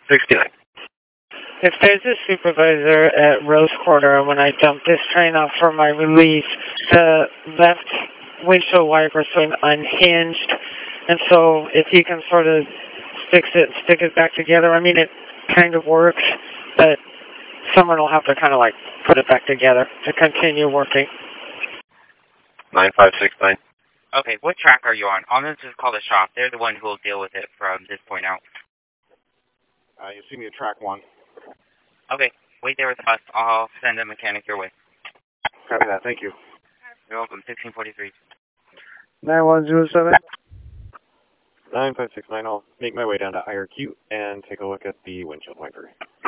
69. If there's a supervisor at Rose Quarter, when I dump this train off for my release, the left windshield wiper swing unhinged, and so if you can sort of fix it, stick it back together, I mean, it kind of works, but someone will have to kind of like put it back together to continue working. 9569. Okay, what track are you on? I'm going to just call the shop. They're the one who will deal with it from this point out. You see me at track 1. Okay, wait there with the bus. I'll send a mechanic your way. Copy that, thank you. You're welcome, 1643. 9107. 9569, I'll make my way down to IRQ and take a look at the windshield wiper.